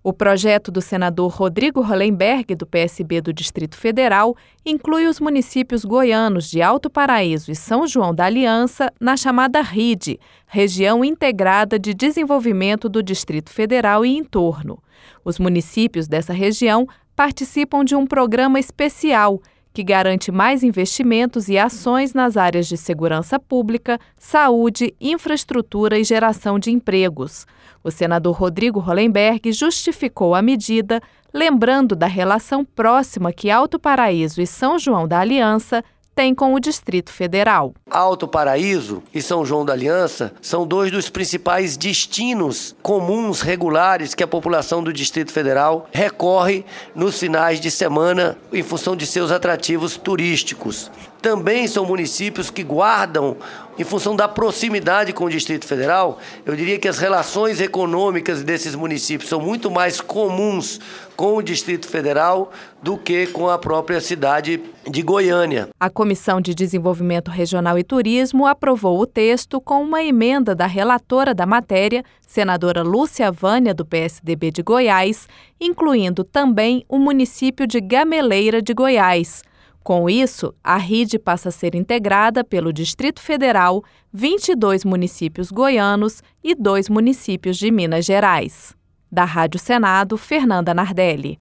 O projeto do senador Rodrigo Hollenberg, do PSB do Distrito Federal, inclui os municípios goianos de Alto Paraíso e São João da Aliança na chamada RID, Região Integrada de Desenvolvimento do Distrito Federal e entorno. Os municípios dessa região participam de um programa especial que garante mais investimentos e ações nas áreas de segurança pública, saúde, infraestrutura e geração de empregos. O senador Rodrigo Hollenberg justificou a medida, lembrando da relação próxima que Alto Paraíso e São João da Aliança têm com o Distrito Federal. Alto Paraíso e São João da Aliança são dois dos principais destinos comuns, regulares, que a população do Distrito Federal recorre nos finais de semana em função de seus atrativos turísticos. Também são municípios que guardam, em função da proximidade com o Distrito Federal, eu diria que as relações econômicas desses municípios são muito mais comuns com o Distrito Federal do que com a própria cidade de Goiânia. A Comissão de Desenvolvimento Regional e Turismo aprovou o texto com uma emenda da relatora da matéria, senadora Lúcia Vânia, do PSDB de Goiás, incluindo também o município de Gameleira de Goiás. Com isso, a RID passa a ser integrada pelo Distrito Federal, 22 municípios goianos e 2 municípios de Minas Gerais. Da Rádio Senado, Fernanda Nardelli.